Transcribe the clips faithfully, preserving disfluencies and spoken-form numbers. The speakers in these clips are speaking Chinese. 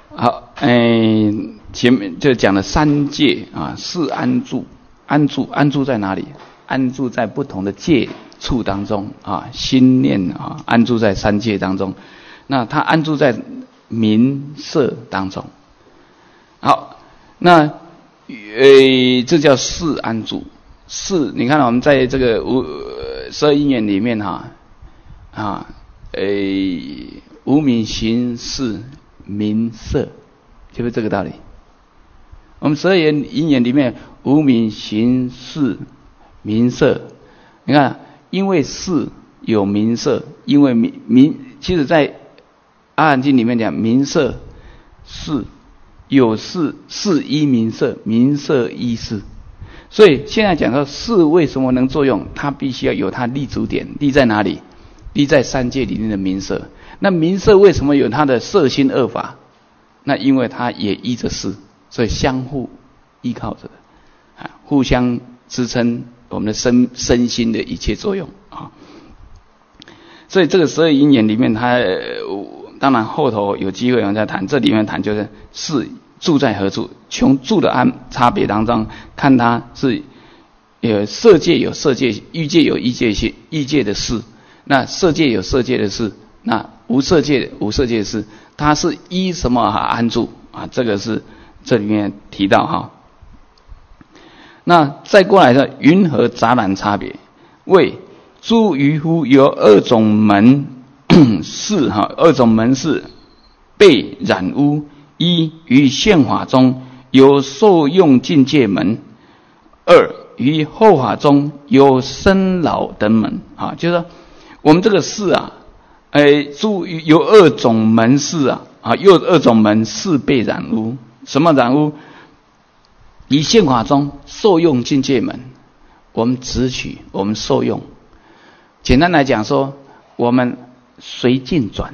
好，哎，前面就讲了三界啊，四安住，安住安住在哪里？安住在不同的界处当中啊，心念啊，安住在三界当中。那它安住在名色当中。好，那呃，这叫四安住。四，你看我们在这个无十二因缘里面哈啊，呃，无明行识名色，是不是这个道理？我们十二因缘里面，无明行识名色，你看，因为识有名色，因为名名，其实在阿含经里面讲，名色识有识，识依名色，名色依识。所以现在讲到识为什么能作用，它必须要有它立足点，立在哪里？立在三界里面的名色。那名色为什么有它的色心二法？那因为它也依着识，所以相互依靠着，啊，互相支撑我们的身身心的一切作用啊。所以这个十二因缘里面，它当然后头有机会我们再谈，这里面谈就是识住在何处，从住的安差别当中看它是有色界有色界，欲界有欲界性欲界的识，那色界有色界的识，那无色界无色界的识，它是依什么安住啊？这个是这里面提到哈。那再过来的云何杂染差别？为诸渔夫有二种门识哈，二种门识被染污。一于现法中有受用境界门，二于后法中有生老等门啊，就是说我们这个识啊，哎，诸有二种门识啊，啊，有二种门识被染污。什么染污？以现法中受用境界门，我们执取，我们受用。简单来讲说，我们随境转。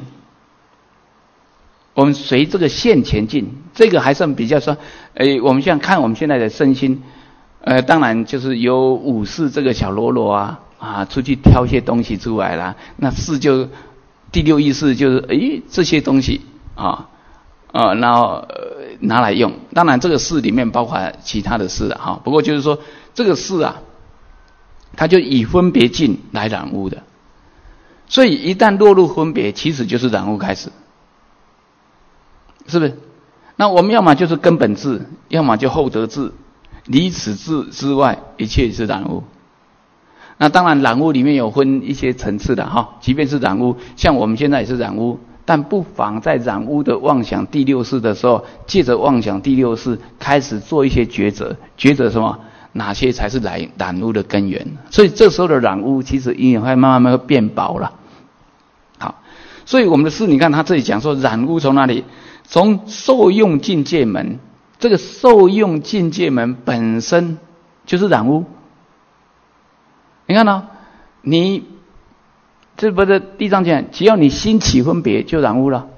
我们随这个线前进，这个还算比较说，诶，我们现在看我们现在的身心，呃，当然就是有五识这个小喽啰啊，啊，出去挑些东西出来了，那识就第六意识就是，诶，这些东西啊，啊，然后、呃、拿来用。当然这个识里面包括其他的识哈，不过就是说这个识啊，它就以分别境来染污的，所以一旦落入分别，其实就是染污开始。是不是？那我们要么就是根本智，要么就后得智，离此智之外，一切是染污。那当然，染污里面有分一些层次的哈，即便是染污，像我们现在也是染污，但不妨在染污的妄想第六识的时候，借着妄想第六识开始做一些抉择，抉择什么？哪些才是染染污的根源？所以这时候的染污，其实因为会慢慢会变薄了。好，所以我们的识，你看他这里讲说染污从哪里？从受用境界门，这个受用境界门本身就是染污。你看呢、哦？你这不是地藏讲，只要你心起分别，就染污了。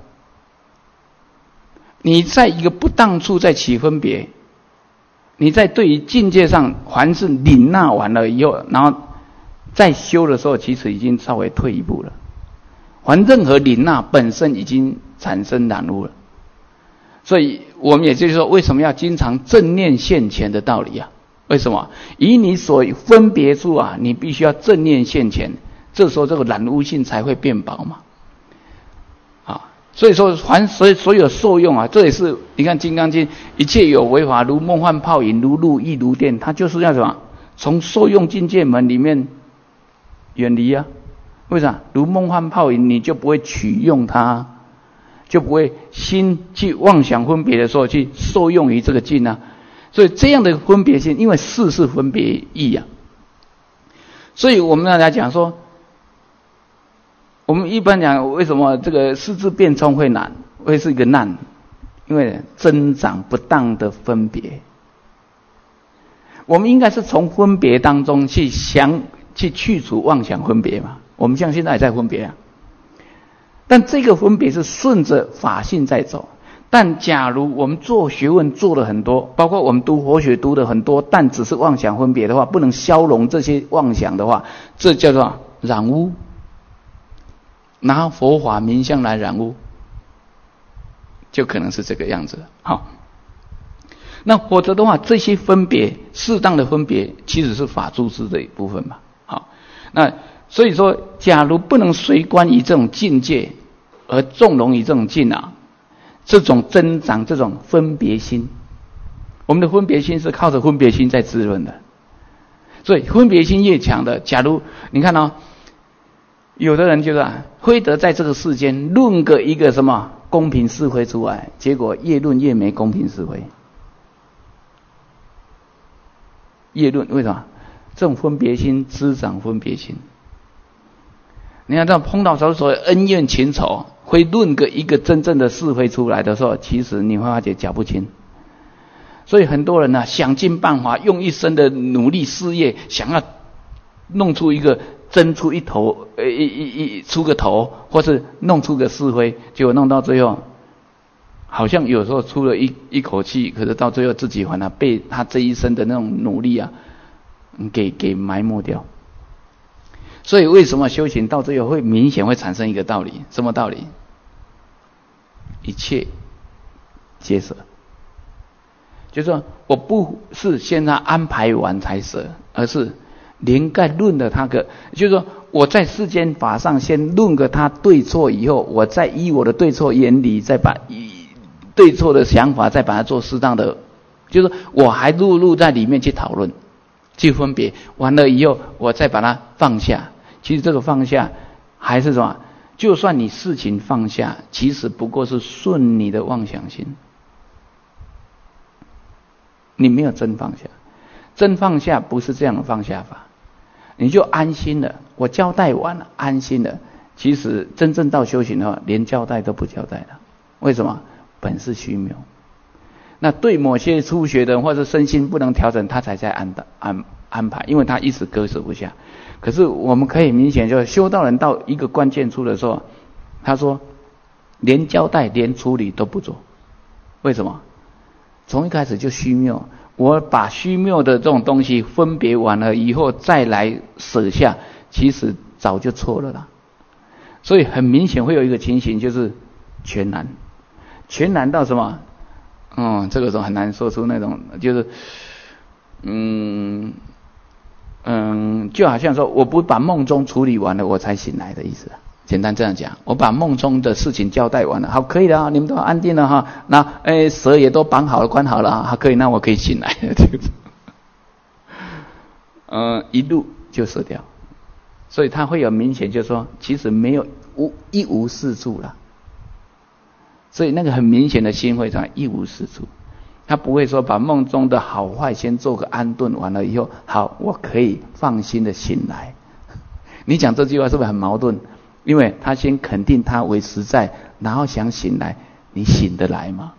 你在一个不当处在起分别，你在对于境界上凡是领纳完了以后，然后再修的时候，其实已经稍微退一步了。凡任何领纳本身已经产生染污了。所以我们也就是说，为什么要经常正念现前的道理啊？为什么？以你所分别处啊，你必须要正念现前，这时候这个染污性才会变薄嘛。啊，所以说凡所所有受用啊，这也是你看《金刚经》，一切有为法，如梦幻泡影，如露亦如电，它就是要什么？从受用境界门里面远离啊。为啥？如梦幻泡影，你就不会取用它。就不会心去妄想分别的时候去受用于这个境啊，所以这样的分别心，因为识是分别意啊，所以我们大家讲说，我们一般讲为什么这个识字变聪会难，会是一个难，因为增长不当的分别，我们应该是从分别当中去想去去除妄想分别嘛，我们像现在也在分别啊。但这个分别是顺着法性在走，但假如我们做学问做了很多，包括我们读佛学读了很多，但只是妄想分别的话，不能消融这些妄想的话，这叫做染污，拿佛法名相来染污， 就可能是这个样子。好，那否则的话，这些分别适当的分别，其实是法住智的一部分嘛。好，那所以说，假如不能随观于这种境界，而纵容于这种境啊，这种增长这种分别心，我们的分别心是靠着分别心在滋润的。所以分别心越强的，假如你看哦，有的人就是啊，非得在这个世间论个一个什么公平是非出来，结果越论越没公平是非。越论为什么？这种分别心滋长分别心。你看，这碰到所谓恩怨情仇，会论个一个真正的是非出来的时候，其实你会发觉讲不清。所以很多人呢、啊，想尽办法，用一生的努力事业，想要弄出一个争出一头，呃，一一一出个头，或是弄出个是非，结果弄到最后，好像有时候出了一一口气，可是到最后自己反而被他这一生的那种努力啊，给给埋没掉。所以为什么修行到最后会明显会产生一个道理？什么道理？一切皆舍。就是说，我不是现在安排完才舍，而是连盖论了他个，就是说我在世间法上先论个他对错以后，我再依我的对错原理，再把对错的想法再把它做适当的，就是我还入入在里面去讨论，去分别，完了以后我再把它放下。其实这个放下还是什么？就算你事情放下，其实不过是顺你的妄想心。你没有真放下，真放下不是这样的放下法，你就安心了。我交代完了，安心了。其实真正到修行的话，连交代都不交代了。为什么？本是虚渺。那对某些初学的人或者身心不能调整，他才在安安安排，因为他一时割舍不下。可是我们可以明显就修道人到一个关键处的时候，他说连交代连处理都不做。为什么？从一开始就虚谬，我把虚谬的这种东西分别完了以后再来舍下，其实早就错了啦。所以很明显会有一个情形，就是全然，全然到什么？嗯，这个时候很难说出那种，就是嗯嗯，就好像说我不把梦中处理完了，我才醒来的意思。简单这样讲，我把梦中的事情交代完了，好，可以了啊，你们都安定了哈，那诶蛇也都绑好了，关好了啊，还可以，那我可以醒来了，对不对？呃，一路就舍掉，所以他会有明显，就是说，其实没有无一无是处了，所以那个很明显的心会讲一无是处，他不会说把梦中的好坏先做个安顿，完了以后，好，我可以放心的醒来。你讲这句话是不是很矛盾？因为他先肯定他为实在，然后想醒来，你醒得来吗？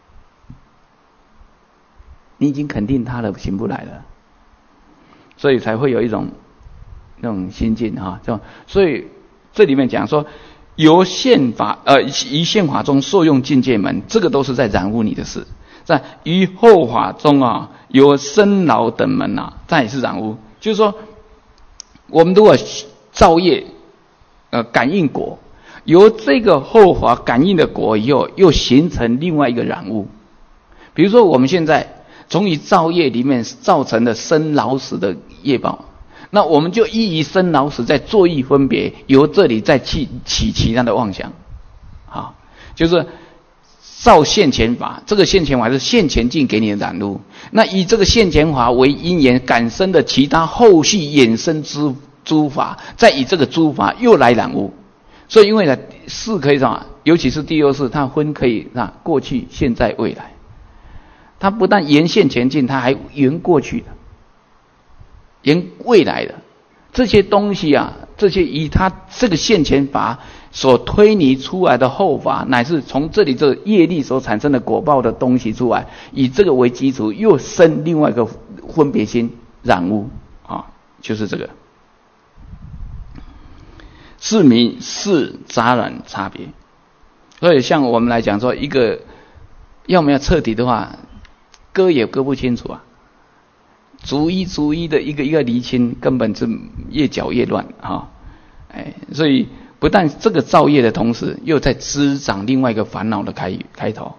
你已经肯定他了，醒不来了，所以才会有一种那种心境哈。这种，所以这里面讲说，由宪法呃于宪法中受用境界门，这个都是在染污你的事。在于后法中啊，有生老等门啊，这也是染污。就是说，我们如果造业。呃，感应果，由这个后法感应的果以后，又形成另外一个染物。比如说，我们现在从于造业里面造成的生老死的业报，那我们就依于生老死在作意分别，由这里再去起其他的妄想。好，就是造现前法，这个现前法是现前境给你的染物，那以这个现前法为因缘感生的其他后续衍生之诸法，再以这个诸法又来染污。所以因为呢事可以什么，尤其是第六世，它分可以啊过去现在未来，它不但沿现前进，它还沿过去的沿未来的这些东西啊，这些以它这个现前法所推拟出来的后法，乃是从这里这业力所产生的果报的东西出来，以这个为基础又生另外一个分别心染污啊，就是这个是名是杂染差别。所以像我们来讲说，一个要没有彻底的话，割也割不清楚啊，逐一逐一的一个一个厘清，根本是越搅越乱啊！哎，所以不但这个造业的同时，又在滋长另外一个烦恼的开开头。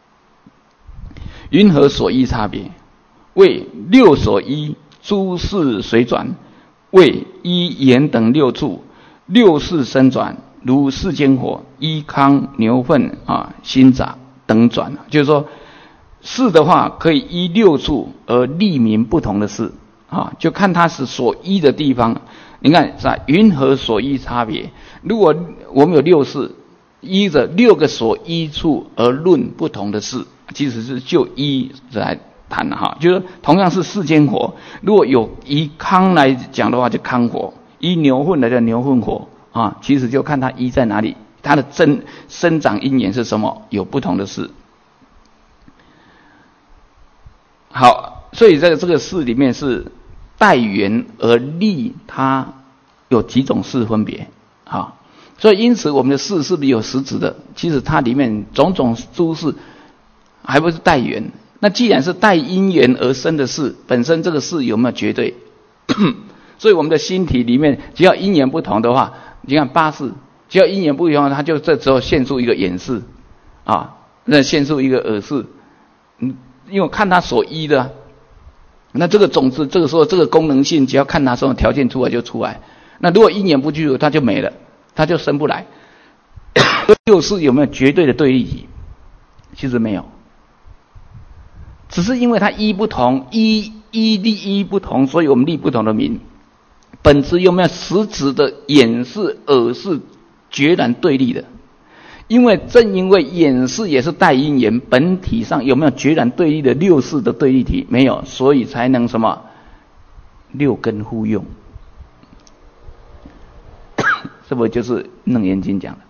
云何所依差别？为六所依，诸事随转，为依言等六处，六事生转，如世间火，依糠牛粪啊、新杂等转。就是说，事的话可以依六处而立名不同的事啊，就看它是所依的地方。你看是吧？云何所依差别？如果我们有六事，依着六个所依处而论不同的事，其实是就依来谈的哈。就是同样是世间火，如果有依糠来讲的话，就糠火；依牛粪来的牛粪火啊，其实就看它依在哪里，它的真生长因缘是什么，有不同的事。好，所以在这个事里面是待缘而立，它有几种事分别啊。所以因此我们的事是不是有实质的？其实它里面种种诸事还不是待缘。那既然是待因缘而生的事，本身这个事有没有绝对？所以我们的心体里面只要因缘不同的话，你看八识只要因缘不同，它就这时候现出一个眼识啊，那现出一个耳识。嗯，因为看它所依的，那这个种子这个时候这个功能性只要看它什么条件出来就出来。那如果因缘不具足，它就没了，它就生不来。六识有没有绝对的对立体？其实没有，只是因为它依不同，依依立依不同，所以我们立不同的名。本质有没有实质的眼识、耳识决然对立的？因为正因为眼识也是带因缘，本体上有没有决然对立的六识的对立体？没有，所以才能什么六根互用。这不就是楞严经讲的？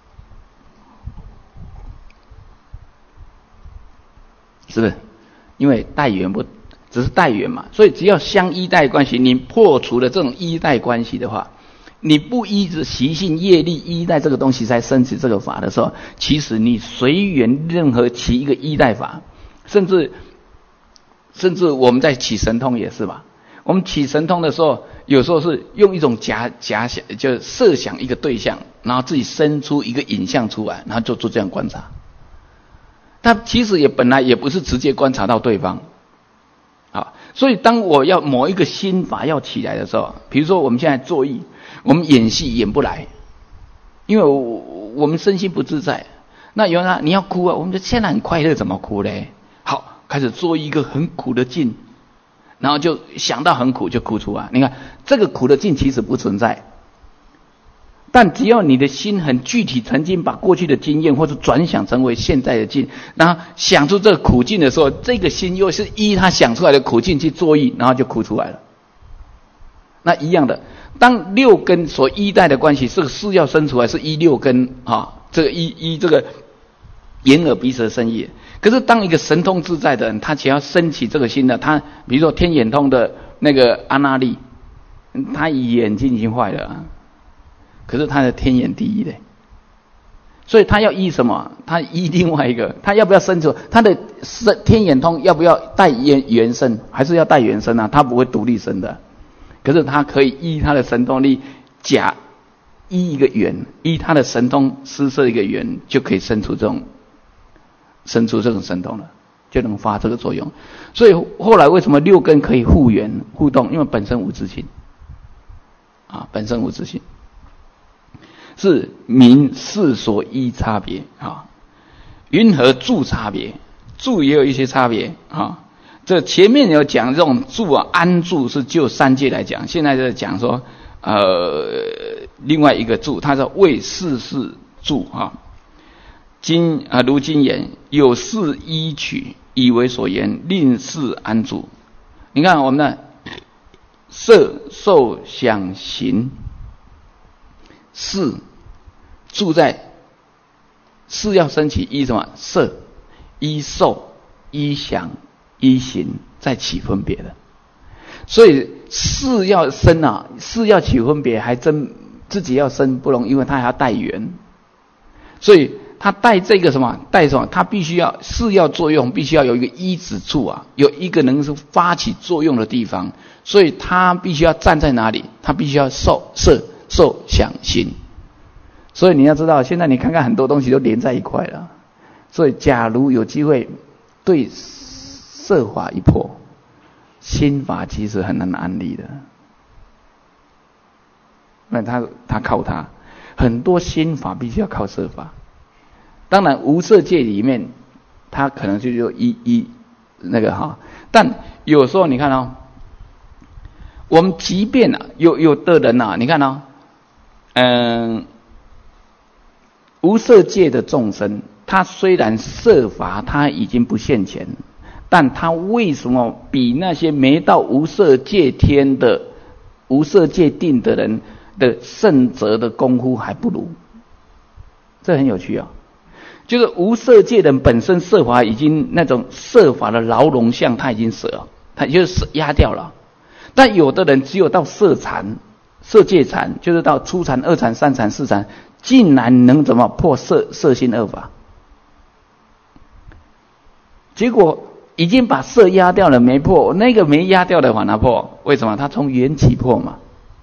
是不是？因为带缘不只是带缘嘛，所以只要相依带关系，你破除了这种依带关系的话，你不依着习性业力依带这个东西才升起这个法的时候，其实你随缘任何起一个依带法，甚至甚至我们在起神通也是吧。我们起神通的时候，有时候是用一种假假想，就设想一个对象，然后自己生出一个影像出来，然后就做这样观察。但其实也本来也不是直接观察到对方，啊，所以当我要某一个心法要起来的时候，比如说我们现在作意，我们演戏演不来，因为我我们身心不自在。那有人你要哭啊，我们就现在很快乐，怎么哭嘞？好，开始做一个很苦的境。然后就想到很苦就哭出来。你看这个苦的境其实不存在，但只要你的心很具体，曾经把过去的经验或者转想成为现在的境，然后想出这个苦境的时候，这个心又是依他想出来的苦境去作意，然后就哭出来了。那一样的，当六根所依带的关系，这个事要生出来是依六根啊，这个依依这个眼耳鼻舌身意。可是当一个神通自在的人，他只要升起这个心的，他比如说天眼通的那个阿那利，他眼睛已经坏了，可是他的天眼第一的，所以他要依什么？他依另外一个，他要不要生出他的天眼通？要不要带原原生？还是要带原生啊？他不会独立生的，可是他可以依他的神通力，假依一个缘，依他的神通施设一个缘，就可以生出这种。生出这种神通了，就能发这个作用。所以后来为什么六根可以互缘互动？因为本身无自性啊，本身无自性，是名事所依差别啊。云何住差别？住也有一些差别啊。这前面有讲这种住啊，安住是就三界来讲，现在在讲说呃另外一个住，它是为事事住啊。今啊，如今言有事依取，以为所言，令事安住。你看我们的色、受、想、行，事住在事要升起，依什么？色，依受，依想，依行，再起分别的。所以事要生啊，事要起分别，还真自己要生不容易，因为它还要带缘，所以。他带这个什么？带什么？他必须要事要作用，必须要有一个依止处啊，有一个能是发起作用的地方。所以他必须要站在哪里？他必须要受色、受想行。 所以你要知道，现在你看看很多东西都连在一块了。所以假如有机会对色法一破，心法其实很难安立的。那他他靠他，很多心法必须要靠色法。当然无色界里面，他可能就有一一那个哈，但有时候你看哦，我们即便啊有有的人啊，你看哦，嗯，无色界的众生，他虽然色法他已经不现前，但他为什么比那些没到无色界天的无色界定的人的圣者的功夫还不如？这很有趣啊！就是无色界人本身色法已经那种色法的牢笼相，他已经舍了，他就是压掉了。但有的人只有到色禅、色界禅，就是到初禅、二禅、三禅、四禅，竟然能怎么破色色心二法？结果已经把色压掉了，没破，那个没压掉的反而破。为什么？他从缘起破嘛，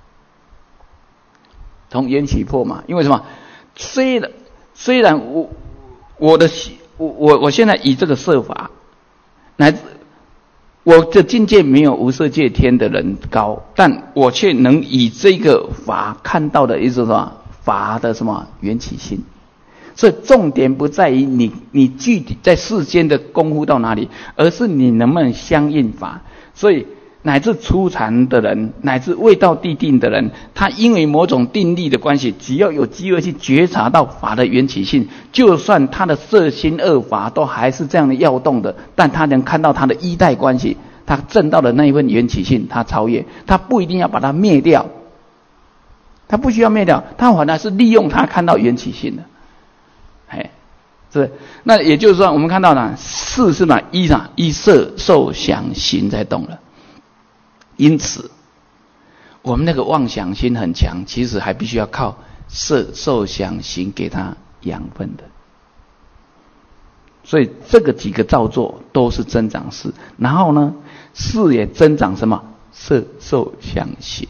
从缘起破嘛。因为什么？虽然虽然我我的我我我现在以这个色法，乃至我的境界没有无色界天的人高，但我却能以这个法看到的一种什么法的什么缘起性。所以重点不在于你你具体在世间的功夫到哪里，而是你能不能相应法。所以乃至初禅的人，乃至未到地定的人，他因为某种定力的关系，只要有机会去觉察到法的缘起性，就算他的色心二法都还是这样的要动的，但他能看到他的依带关系，他证到的那一份缘起性，他超越，他不一定要把它灭掉，他不需要灭掉，他反而是利用它看到缘起性的。哎，是，那也就是说，我们看到呢，色是嘛，依啥？依色受想行在动了。因此，我们那个妄想心很强，其实还必须要靠色受想行给它养分的。所以这个几个造作都是增长识，然后呢，识也增长什么？色受想行，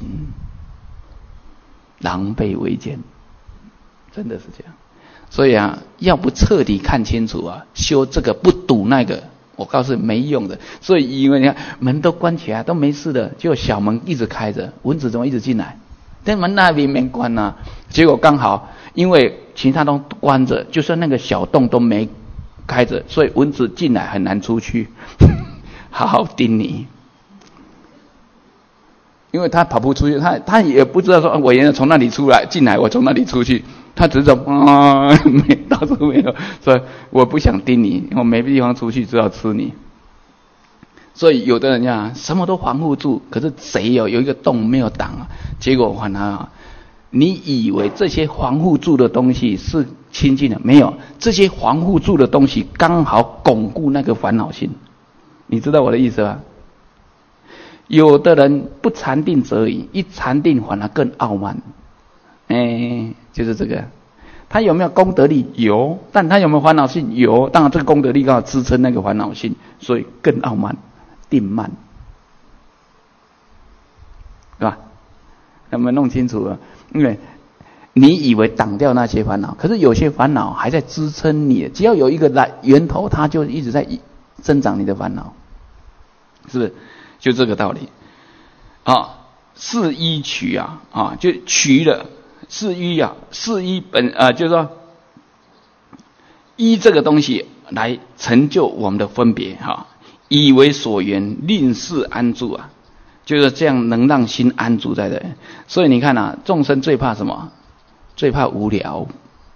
狼狈为奸，真的是这样。所以啊，要不彻底看清楚啊，修这个不赌那个，我告诉你没用的。所以因为你看门都关起来都没事的，就小门一直开着，蚊子怎么一直进来？但门那边没关啊，结果刚好因为其他都关着，就算那个小洞都没开着，所以蚊子进来很难出去。好好盯你，因为他跑不出去，他他也不知道说我原来从那里出来进来，我从那里出去。他只是说啊，没到处没有，所以我不想盯你，我没地方出去，只好吃你。所以有的人呀，什么都防护住，可是贼有有一个洞没有挡啊，结果反而啊，你以为这些防护住的东西是清净的，没有，这些防护住的东西刚好巩固那个烦恼心，你知道我的意思吧？有的人不禅定则已，一禅定反而更傲慢。哎，就是这个，他有没有功德力？有，但他有没有烦恼性？有。当然，这个功德力刚好支撑那个烦恼性，所以更傲慢、定慢，对吧？有没有弄清楚了？因为你以为挡掉那些烦恼，可是有些烦恼还在支撑你，只要有一个来源头，它就一直在增长你的烦恼，是不是？就这个道理啊。是依取啊啊，就取了。是依啊，是依本啊，就是说依这个东西来成就我们的分别哈、啊，以为所缘，令事安住啊，就是这样能让心安住在这。所以你看啊，众生最怕什么？最怕无聊。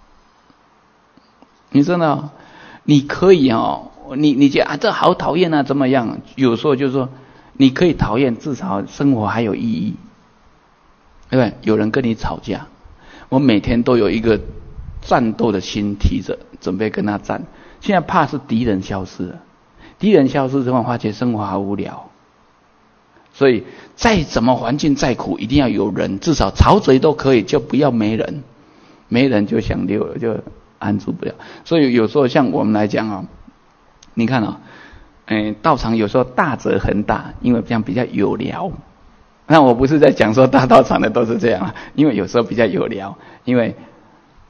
你真的、哦，你可以哦，你你觉得啊，这好讨厌啊，怎么样？有时候就是说，你可以讨厌，至少生活还有意义，对不对？有人跟你吵架。我每天都有一个战斗的心提着，准备跟他战。现在怕是敌人消失了，敌人消失之后，发觉生活好无聊。所以再怎么环境再苦，一定要有人，至少吵嘴都可以，就不要没人。没人就想溜了，就安住不了。所以有时候像我们来讲啊，你看啊，哎，道场有时候大则很大，因为这样比较有聊。那我不是在讲说大道场的都是这样，因为有时候比较有聊，因为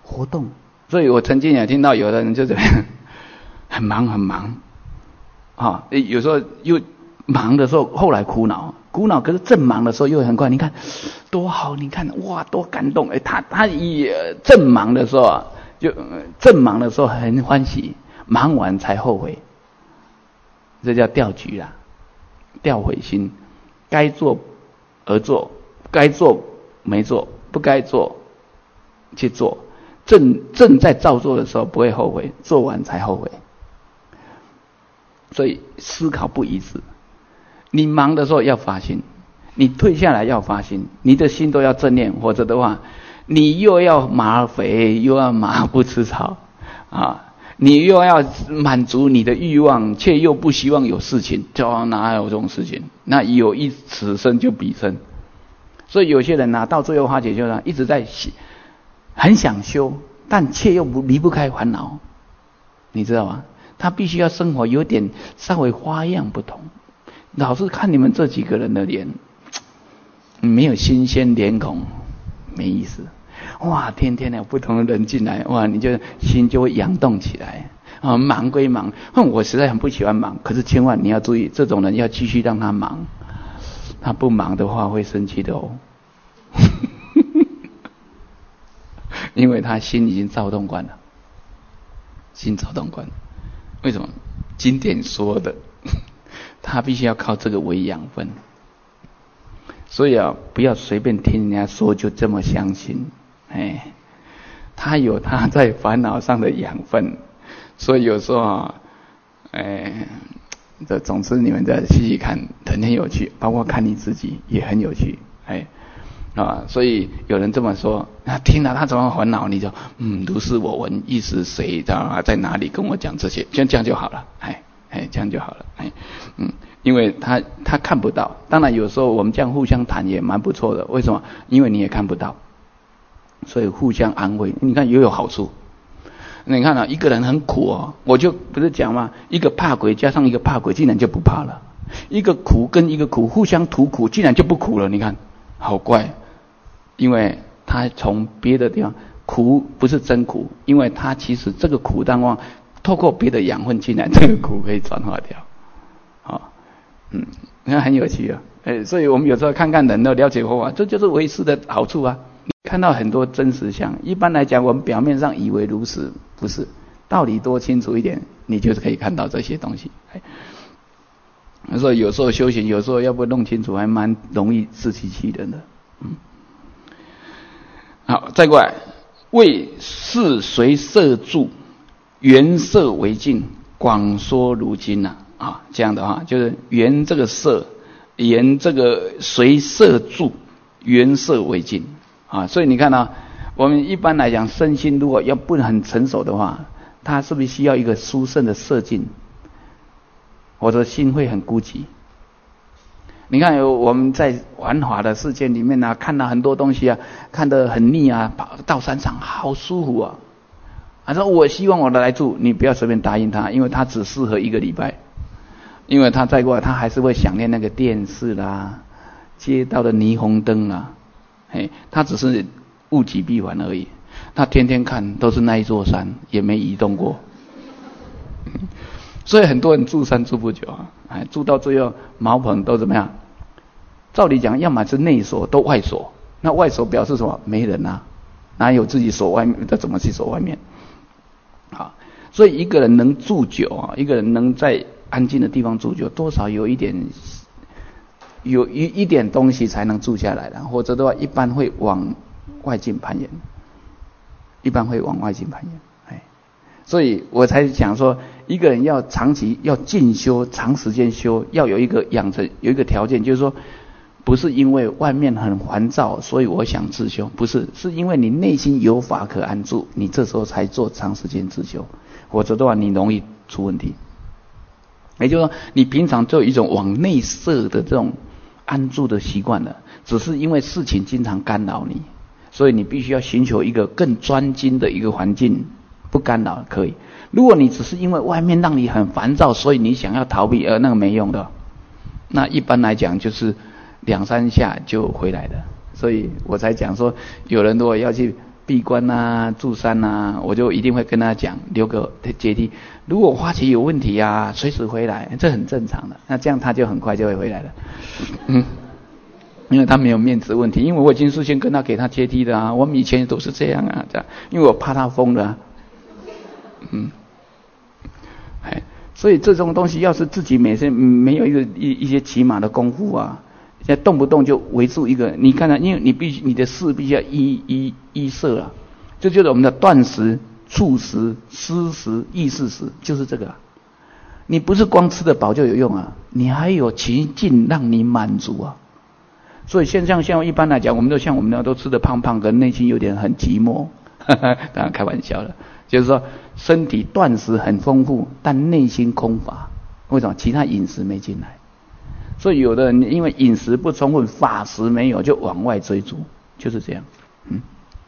活动。所以我曾经也听到有的人就是很忙很忙啊，有时候又忙的时候后来苦恼，苦恼可是正忙的时候又很快，你看多好，你看哇多感动，哎，他他也正忙的时候啊，就正忙的时候很欢喜，忙完才后悔，这叫掉局啦，掉悔心，该做而做，该做没做，不该做去做，正正在照做的时候不会后悔，做完才后悔。所以思考不一致，你忙的时候要发心，你退下来要发心，你的心都要正念，否则的话你又要马肥又要马不吃草啊，你又要满足你的欲望，却又不希望有事情，就哪有这种事情？那有一此生就彼生。所以有些人啊，到最后化解就是一直在很想修，但却又不离不开烦恼，你知道吗？他必须要生活有点稍微花样不同。老是看你们这几个人的脸，没有新鲜脸孔，没意思。哇，天天有不同的人进来，哇，你就心就会扬动起来啊。忙归忙，哼，我实在很不喜欢忙，可是千万你要注意，这种人要继续让他忙，他不忙的话会生气的哦。因为他心已经躁动惯了，心躁动惯了。为什么？经典说的，他必须要靠这个为养分。所以啊，不要随便听人家说就这么相信。哎，他有他在烦恼上的养分，所以有时候啊，哎，这总之你们再细细看，很有趣，包括看你自己也很有趣。哎。啊，所以有人这么说，那听了他怎么烦恼？你就嗯，如是我闻，亦是谁在在哪里跟我讲这些？这样这样就好了，哎哎，这样就好了，哎嗯，因为他他看不到。当然有时候我们这样互相谈也蛮不错的，为什么？因为你也看不到，所以互相安慰，你看也有好处。你看啊，一个人很苦哦，我就不是讲嘛，一个怕鬼加上一个怕鬼，竟然就不怕了；一个苦跟一个苦互相吐苦，竟然就不苦了。你看，好怪。因为他从别的地方苦不是真苦，因为他其实这个苦当中透过别的养分进来，这个苦可以转化掉。好，嗯，你看很有趣啊，哎，所以我们有时候看看人的了解佛法，这就是唯识的好处啊。你看到很多真实相，一般来讲我们表面上以为如此，不是，道理多清楚一点，你就是可以看到这些东西。哎，所以有时候修行，有时候要不弄清楚，还蛮容易自欺欺人的。嗯。好，再过来，为是随摄住，缘摄为镜，广说如今呐、啊，啊，这样的话就是缘这个摄，缘这个随摄住，缘摄为镜啊。所以你看啊，我们一般来讲，身心如果要不很成熟的话，它是不是需要一个殊胜的摄境？我的心会很孤寂。你看，有我们在玩法的世界里面啊，看到很多东西啊，看得很腻啊，跑到山上好舒服啊。他说：“我希望我的来住，你不要随便答应他，因为他只适合一个礼拜，因为他再过来，他还是会想念那个电视啦、街道的霓虹灯啦，嘿，他只是物极必反而已。他天天看都是那一座山，也没移动过。”所以很多人住山住不久啊，哎，住到最后茅棚都怎么样？照理讲，要么是内锁，都外锁。那外锁表示什么？没人啊，哪有自己锁外面？这怎么去锁外面？好，所以一个人能住久啊，一个人能在安静的地方住久，多少有一点，有一一点东西才能住下来的，否则的话，一般会往外境攀岩，一般会往外境攀岩。所以我才想说，一个人要长期要进修，长时间修，要有一个养成有一个条件，就是说，不是因为外面很烦躁，所以我想自修，不是，是因为你内心有法可安住，你这时候才做长时间自修，否则的话你容易出问题。也就是说，你平常就有一种往内摄的这种安住的习惯了，只是因为事情经常干扰你，所以你必须要寻求一个更专精的一个环境。不干扰可以，如果你只是因为外面让你很烦躁，所以你想要逃避，而那个没用的，那一般来讲就是两三下就回来的。所以我才讲说，有人如果要去闭关啊、住山啊，我就一定会跟他讲留个阶梯。如果花期有问题啊，随时回来，这很正常的。那这样他就很快就会回来了。嗯，因为他没有面子问题，因为我已经事先跟他给他阶梯的啊，我们以前都是这样啊，这样，因为我怕他疯了啊。嗯，哎，所以这种东西要是自己每天没有一个一一些起码的功夫啊。现在动不动就围住一个，你看看，因为你必须你的事必须要依依依摄啊，这就是我们的断食、触食、思食、意识食，就是这个、啊。你不是光吃得饱就有用啊，你还有情境让你满足啊。所以现在像一般来讲，我们都像我们那都吃得胖胖的，内心有点很寂寞，当然开玩笑了，就是说身体断食很丰富，但内心空乏，为什么？其他饮食没进来。所以有的人因为饮食不充分，法食没有，就往外追逐，就是这样。嗯。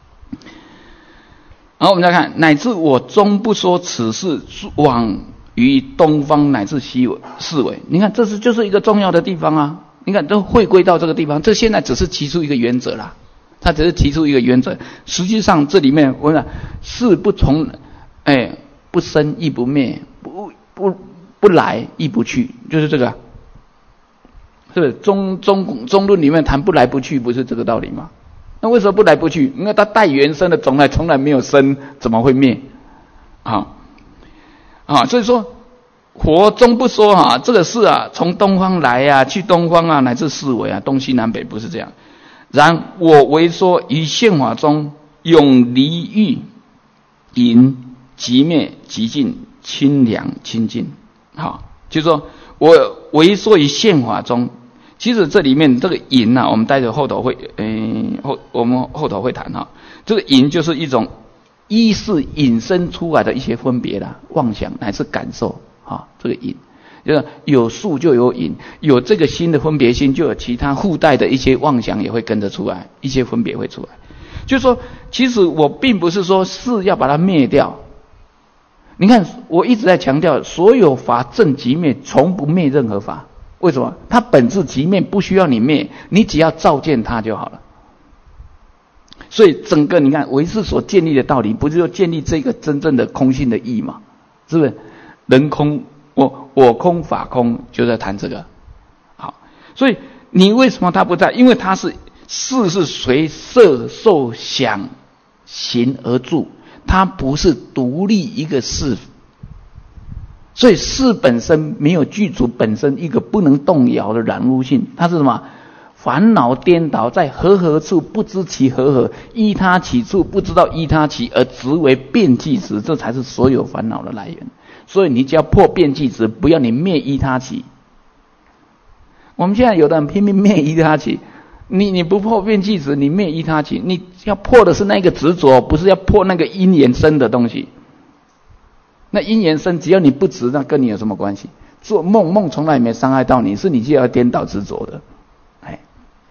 好，我们再看，乃至我终不说此事往于东方乃至西四维。你看，这是就是一个重要的地方啊。你看，都回归到这个地方，这现在只是提出一个原则啦。他只是提出一个原则，实际上这里面我讲事不从，哎，不生亦不灭，不不不来亦不去，就是这个。是不是中中中论里面谈不来不去，不是这个道理吗？那为什么不来不去？因为它带原生的，从来从来没有生，怎么会灭？啊啊，所以说佛终不说啊，这个事啊，从东方来啊，去东方啊，乃至四维啊，东西南北不是这样。然我为说于现法中，永离欲，隐即灭即尽，清凉清净。好，就是说我为说于现法中。其实这里面这个隐啊，我们待会后头会，嗯、呃，后我们后头会谈哈。这个隐就是一种意识引申出来的一些分别啦、妄想乃至感受哈。这个隐就是有数就有隐，有这个心的分别心，就有其他附带的一些妄想也会跟着出来，一些分别会出来。就是说，其实我并不是说是要把它灭掉。你看，我一直在强调，所有法正即灭，从不灭任何法。为什么？它本质即灭，不需要你灭，你只要照见它就好了。所以整个你看唯识所建立的道理，不是就建立这个真正的空性的义吗？是不是？人空，我我空法空，就在谈这个。好，所以你为什么它不在？因为它是事是随色受想行而住，它不是独立一个事。所以事本身没有具足本身一个不能动摇的染污性，它是什么？烦恼颠倒，在和合处不知其和合，依他起处不知道依他起，而执为变计执，这才是所有烦恼的来源。所以你只要破变计执，不要你灭依他起。我们现在有的人拼命灭依他起，你你不破变计执，你灭依他起，你要破的是那个执着，不是要破那个因缘生的东西。那因缘生，只要你不执，那跟你有什么关系？做梦梦从来没伤害到你，是你就要颠倒执着的。哎，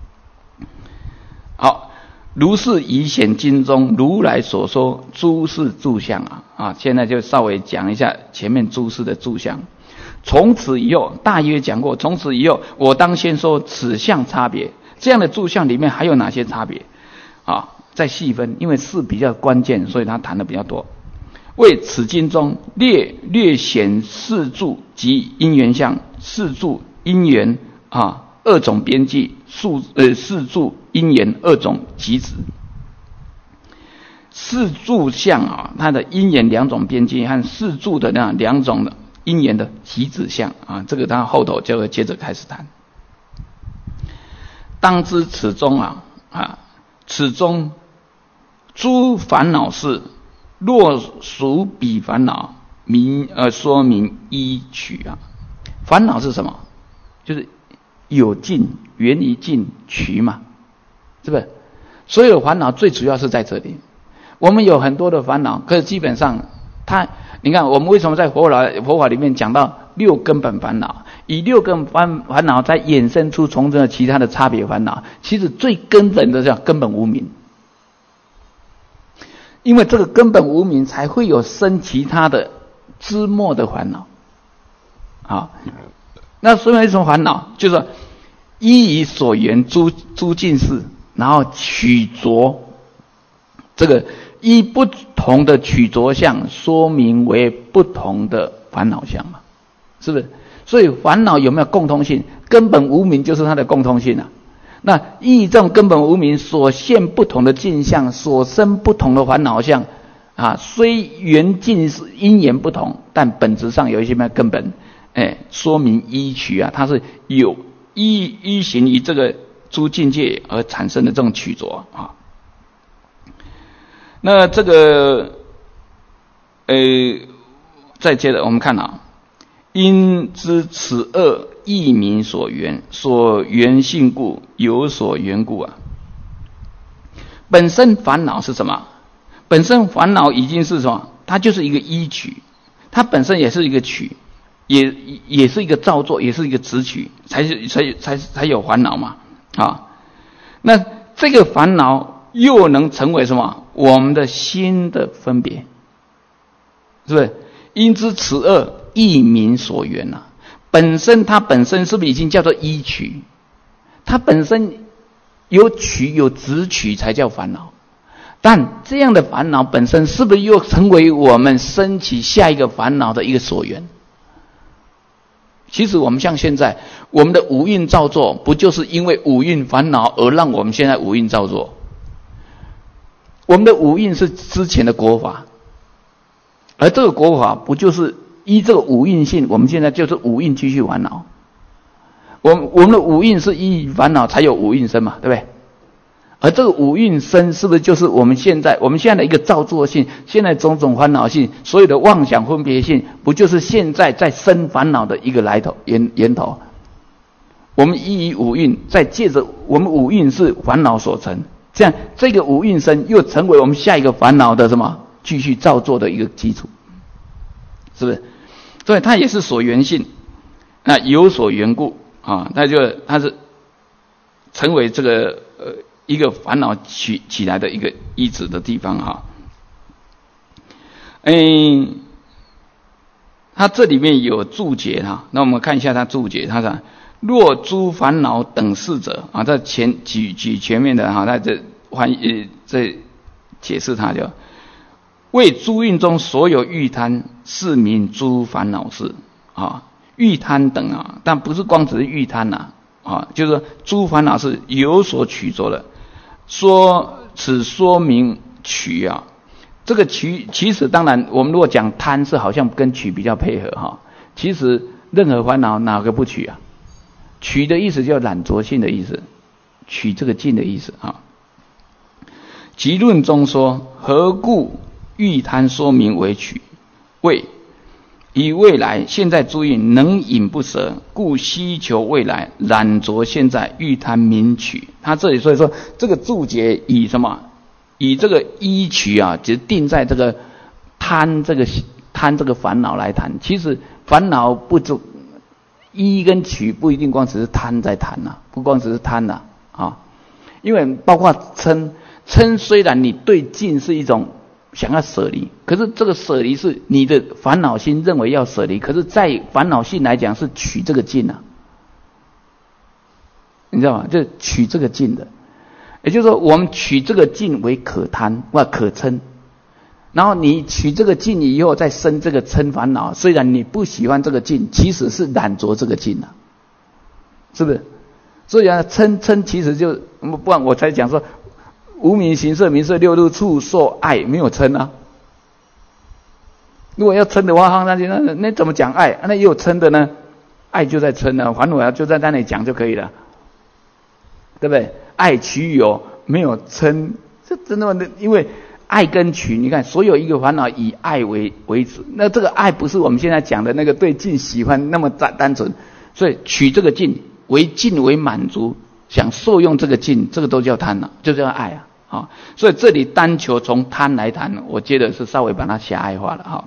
好，如是以显经中如来所说诸事住相啊啊，现在就稍微讲一下前面诸事的住相。从此以后，大约讲过，从此以后，我当先说此相差别。这样的住相里面还有哪些差别？啊，再细分，因为事比较关键，所以他谈的比较多。为此经中略略显四住及因缘相，四住因缘啊二种边际，数呃四住因缘二种极值。四住相啊，它的因缘两种边际和四住的那两种的因缘的极值相啊，这个他后头就会接着开始谈。当知此中啊啊，此中诸烦恼事。若属彼烦恼，明呃说明依取啊。烦恼是什么？就是有尽源于尽取嘛，是不是？所有烦恼最主要是在这里。我们有很多的烦恼，可是基本上它，你看我们为什么在佛法佛法里面讲到六根本烦恼，以六根烦烦恼再衍生出从这其他的差别烦恼，其实最根本的叫根本无明。因为这个根本无明，才会有生其他的枝末的烦恼。好，那所以有一种烦恼，就是依以所缘诸诸境事，然后取着这个依不同的取着相，说明为不同的烦恼相嘛，是不是？所以烦恼有没有共通性？根本无明就是它的共通性啊。那依这种根本无明所现不同的境相，所生不同的烦恼相啊，虽缘境是因缘不同，但本质上有一些什么根本？哎，说明依取啊，它是有依依行于这个诸境界而产生的这种取着啊。那这个，呃，再接着我们看啊，因知此恶异名所缘，所缘性故，有所缘故啊。本身烦恼是什么？本身烦恼已经是什么？它就是一个依取，它本身也是一个取，也也是一个造作，也是一个执取，才是才才才有烦恼嘛啊。那这个烦恼又能成为什么？我们的心的分别，是不是？因知此恶异名所缘啊。本身它本身是不是已经叫做依取？它本身有取有执取才叫烦恼。但这样的烦恼本身是不是又成为我们升起下一个烦恼的一个所缘？其实我们像现在我们的五蕴造作，不就是因为五蕴烦恼而让我们现在五蕴造作？我们的五蕴是之前的国法，而这个国法不就是依这个五蕴性，我们现在就是五蕴继续烦恼。我们我们的五蕴是依烦恼才有五蕴生嘛，对不对？而这个五蕴生是不是就是我们现在我们现在的一个造作性，现在种种烦恼性，所有的妄想分别性，不就是现在在生烦恼的一个来头源源头？我们依于五蕴，再借着我们五蕴是烦恼所成，这样这个五蕴生又成为我们下一个烦恼的什么继续造作的一个基础，是不是？所以它也是所缘性，那有所缘故啊，那就它是成为这个呃。一个烦恼起起来的一个依止的地方哈，嗯，它这里面有注解哈，那我们看一下它注解，它说若诸烦恼等事者啊，在前举举前面的哈，在这翻译这解释它就为诸蕴中所有欲贪，是名诸烦恼事啊，欲贪等啊，但不是光只是欲贪呐啊，就是说诸烦恼是有所取着的。说此说明取啊，这个取其实当然我们如果讲贪是好像跟取比较配合哈，其实任何烦恼哪个不取啊？取的意思叫染着性的意思，取这个境的意思啊。集论中说，何故欲贪说明为取？为以未来现在诸蕴能引不舍，故希求未来染着现在欲贪名取。他这里所以说这个注解以什么？以这个依取啊，只定在这个贪这个贪这个烦恼来谈。其实烦恼不足依跟取不一定光只是贪在谈呐、啊，不光只是贪呐 啊, 啊，因为包括嗔，嗔虽然你对境是一种想要舍离，可是这个舍离是你的烦恼心认为要舍离，可是在烦恼性来讲是取这个境啊，你知道吗？就取这个境的，也就是说我们取这个境为可贪或可嗔，然后你取这个境以后再生这个嗔烦恼，虽然你不喜欢这个境，其实是染着这个境啊，是不是？所以啊，嗔嗔其实就不然我才讲说。无明行识名色六入触受爱，没有嗔啊。如果要嗔的话，那就那那怎么讲爱？那也有嗔的呢，爱就在嗔呢，反我就在那里讲就可以了，对不对？爱取有，没有嗔，这真的吗？因为爱跟取，你看所有一个烦恼以爱为为主，那这个爱不是我们现在讲的那个对境喜欢那么单单纯，所以取这个境为境为满足，想受用这个境，这个都叫贪了，就叫爱啊。啊，所以这里单求从贪来谈，我觉得是稍微把它狭隘化了哈。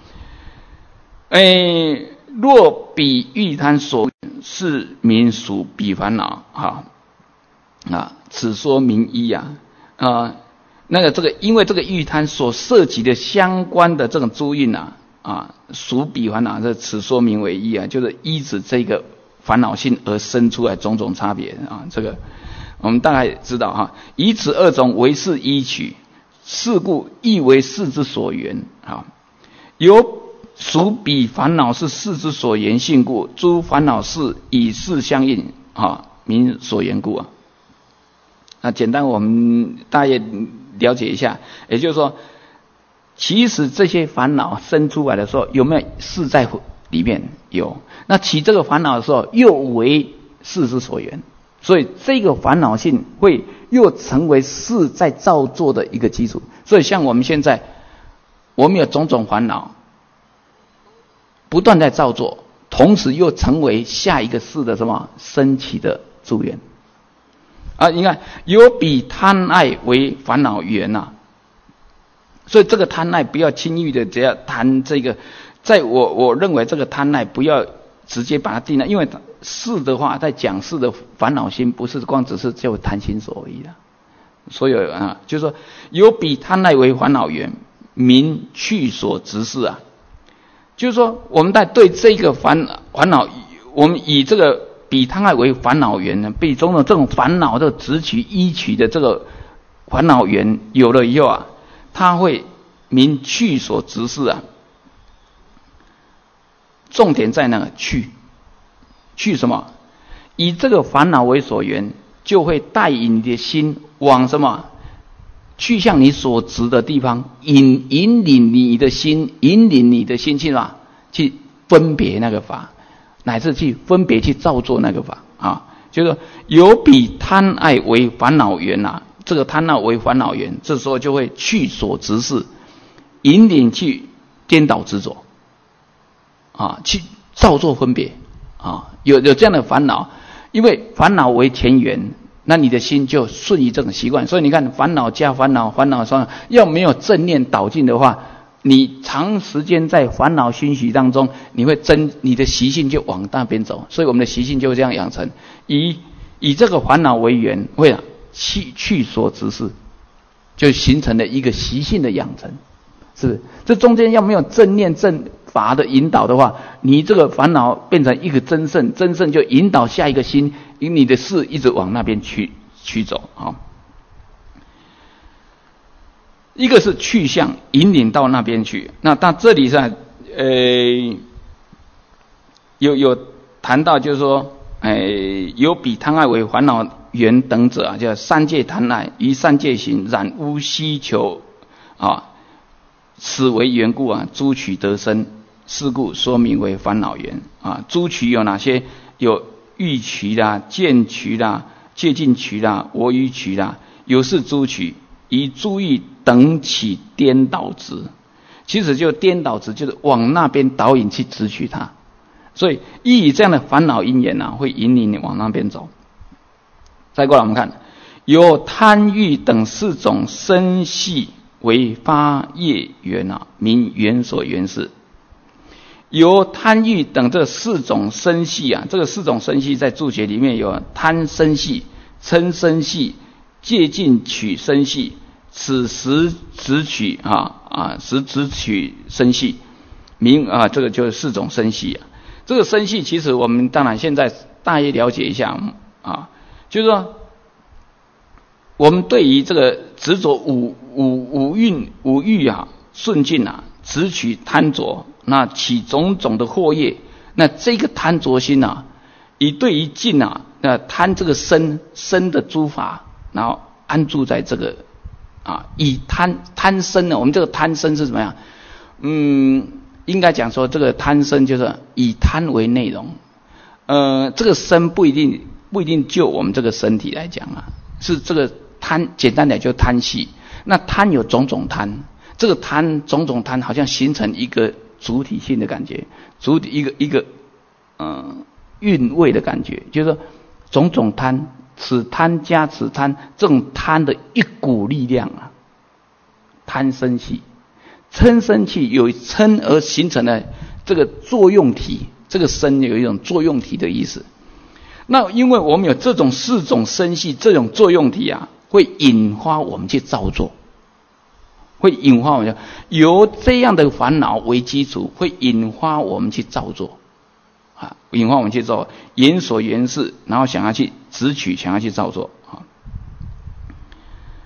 诶，若彼欲贪所是名属彼烦恼哈啊，此说明一啊啊，那个这个因为这个欲贪所涉及的相关的这种诸蕴啊啊，属彼烦恼，这此说明为一啊，就是依止这个烦恼性而生出来种种差别啊，这个。我们大概知道哈，以此二种为是依取， 是故亦为事之所缘啊。有属彼烦恼是事之所缘性故，诸烦恼事以事相应啊，名所缘故啊。那简单我们大家了解一下，也就是说，其实这些烦恼生出来的时候，有没有事在里面？有。那起这个烦恼的时候，又为事之所缘，所以这个烦恼性会又成为事在造作的一个基础。所以像我们现在，我们有种种烦恼，不断在造作，同时又成为下一个事的什么升起的助缘啊！你看，有比贪爱为烦恼缘呐、啊，所以这个贪爱不要轻易的只要谈这个，在我我认为这个贪爱不要直接把它定了，因为事的话，在讲事的烦恼心不是光只是就贪心所而已的，所以啊，就是说有比贪爱为烦恼缘，名去所执事啊，就是说我们在对这个烦烦恼，我们以这个比贪爱为烦恼缘呢，被种种这种烦恼的执取依取的这个烦恼缘有了以后啊，它会名去所执事啊。重点在那个去，去什么？以这个烦恼为所缘，就会带引你的心往什么？去向你所执的地方，引引领你的心，引领你的心去嘛，去分别那个法，乃至去分别去造作那个法啊。就是说有比贪爱为烦恼缘呐、啊，这个贪爱为烦恼缘，这时候就会去所执事，引领去颠倒执着。啊，去造作分别啊，有有这样的烦恼，因为烦恼为前缘，那你的心就顺于这种习惯。所以你看，烦恼加烦恼，烦恼上要没有正念导进的话，你长时间在烦恼熏习当中，你会真你的习性就往那边走。所以我们的习性就这样养成，以以这个烦恼为缘，会啊去去所执事，就形成了一个习性的养成。是不是？这中间要没有正念正法的引导的话，你这个烦恼变成一个真圣，真圣就引导下一个心，以你的事一直往那边去去走啊。一个是去向引领到那边去，那到这里上，呃，有有谈到就是说，呃，有比贪爱为烦恼缘等者啊，叫三界贪爱，于三界行染污希求啊。此为缘故啊，诸取得生，是故说明为烦恼缘啊。诸取有哪些？有欲取啦、见取啦、戒禁取啦、我欲取啦，有是诸取，以诸欲等起颠倒执。其实就颠倒执，就是往那边导引去执取它。所以以这样的烦恼因缘啊，会引领你往那边走。再过来我们看，有贪欲等四种生系为发业缘啊，名缘所缘事。由贪欲等这四种生系啊，这个四种生系在注解里面有贪生系、嗔生系、戒禁取生系、此时执取啊啊时执取生系，名啊这个就是四种生系啊。这个生系其实我们当然现在大约了解一下啊，就是说我们对于这个执着五五五蕴五欲啊顺境啊，执取贪着，那起种种的惑业，那这个贪着心啊，以对于境啊，那贪这个身身的诸法，然后安住在这个啊，以贪贪身呢，我们这个贪身是怎么样？嗯，应该讲说这个贪身就是以贪为内容，呃，这个身不一定不一定就我们这个身体来讲啊，是这个贪，简单点就贪系。那贪有种种贪，这个贪种种贪好像形成一个主体性的感觉，主体一个一个呃韵味的感觉，就是说种种贪，此贪加此贪，这种贪的一股力量啊，贪生气，嗔生气有嗔而形成的这个作用体，这个身有一种作用体的意思。那因为我们有这种四种生系，这种作用体啊，会引发我们去造作，会引发我们由这样的烦恼为基础，会引发我们去造作啊，引发我们去造缘所缘事，然后想要去执取，想要去造作啊。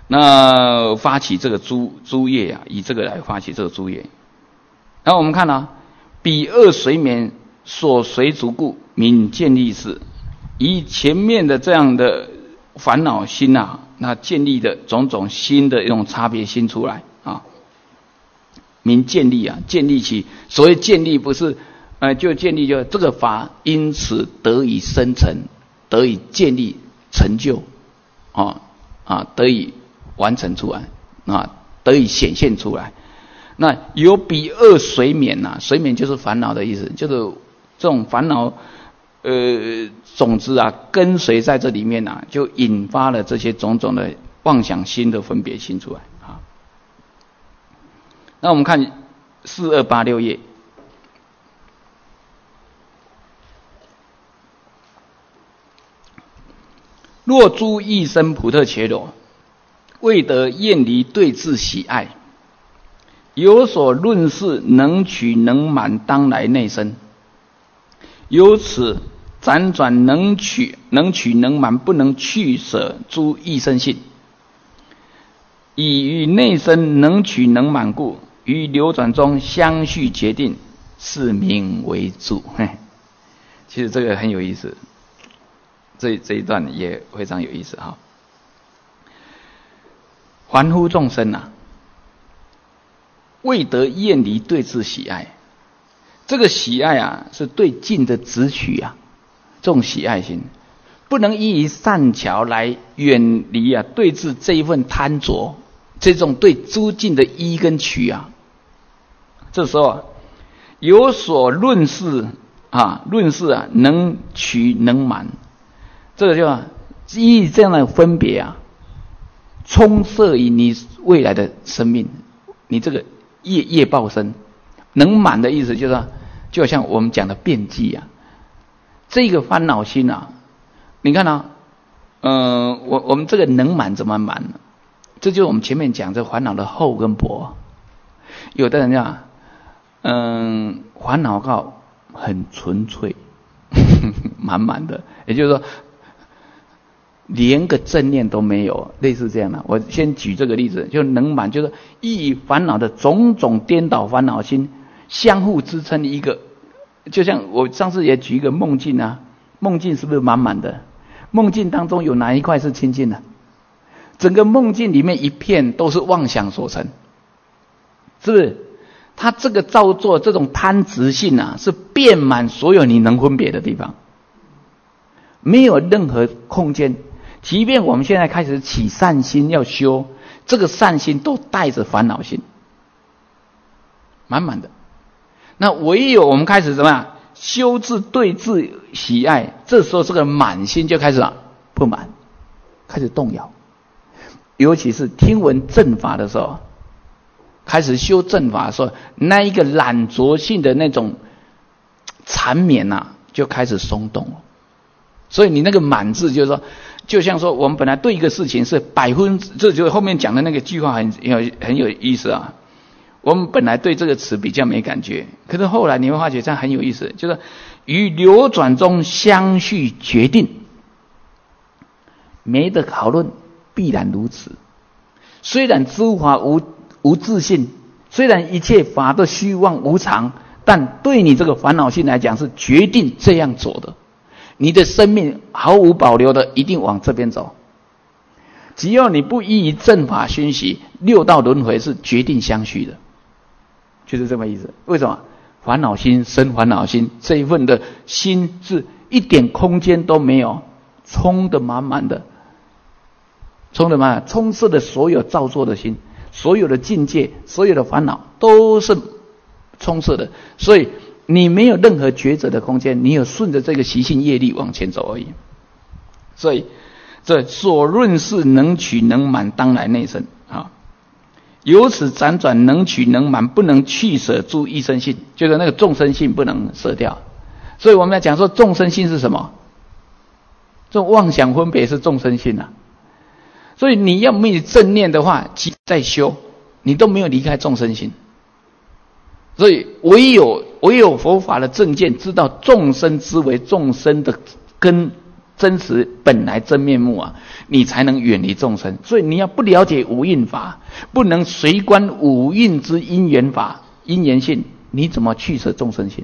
那发起这个诸诸业啊，以这个来发起这个诸业。然后我们看啊，彼恶随眠，所随逐故，名见利事。以前面的这样的烦恼心啊，那建立的种种新的一种差别心出来啊，名建立啊，建立起所谓建立不是呃就建立就这个法因此得以生成，得以建立成就啊啊得以完成出来啊，得以显现出来。那有彼恶随眠呐，随眠就是烦恼的意思，就是这种烦恼呃种子啊跟随在这里面啊，就引发了这些种种的妄想心的分别心出来啊。那我们看四二八六页，若诸异生普特伽罗，未得厌离对治喜爱，有所论事，能取能满，当来内身。由此辗转能取能取能满，不能去舍诸异生性，以于内身能取能满故，于流转中相续决定，是名为住。其实这个很有意思，这这一段也非常有意思哈。凡夫众生啊，未得厌离对治喜爱，这个喜爱啊，是对境的执取啊，这种喜爱心，不能依于善巧来远离啊对治这一份贪着，这种对诸境的依跟取啊。这时候啊，有所论事啊，论事啊，能取能满，这个就啊，依于这样的分别啊，充塞于你未来的生命，你这个业业报身能满的意思，就是就像我们讲的遍计啊，这个烦恼心啊，你看啊，呃，我我们这个能满怎么满？这就是我们前面讲这烦恼的厚跟薄。有的人啊，嗯，烦恼告很纯粹，满满的，也就是说，连个正念都没有，类似这样的。我先举这个例子，就能满，就是依于烦恼的种种颠倒烦恼心，相互支撑一个，就像我上次也举一个梦境啊，梦境是不是满满的？梦境当中有哪一块是清净的？整个梦境里面一片都是妄想所成，是不是？他这个造作这种贪执性啊，是遍满所有你能分别的地方，没有任何空间。即便我们现在开始起善心要修，这个善心都带着烦恼心，满满的。那唯有我们开始怎么样修治对治喜爱，这时候这个满心就开始啊不满，开始动摇。尤其是听闻正法的时候，开始修正法的时候，那一个懒惰性的那种缠绵啊，就开始松动了。所以你那个满字就是说，就像说我们本来对一个事情是百分，这就后面讲的那个句话很有很有意思啊。我们本来对这个词比较没感觉，可是后来你会发觉这样很有意思，就是于流转中相续决定，没得讨论，必然如此。虽然诸法无无自性，虽然一切法都虚妄无常，但对你这个烦恼心来讲是决定这样走的。你的生命毫无保留的一定往这边走。只要你不依于正法熏习，六道轮回是决定相续的，就是这么意思。为什么？烦恼心生烦恼心，这一份的心是一点空间都没有，充得满满的，充得满满，充斥了所有造作的心，所有的境界，所有的烦恼都是充斥的，所以你没有任何抉择的空间，你有顺着这个习性业力往前走而已。所以这所论事能取能满，当来内身啊。由此辗转能取能满，不能去舍诸异生性，就是那个众生性不能舍掉。所以我们要讲说众生性是什么？这种妄想分别是众生性啊。所以你要没有正念的话，再修你都没有离开众生性。所以唯有唯有佛法的正见，知道众生之为众生的根真实本来真面目啊，你才能远离众生。所以你要不了解五蕴法，不能随观五蕴之因缘法、因缘性，你怎么去舍众生性？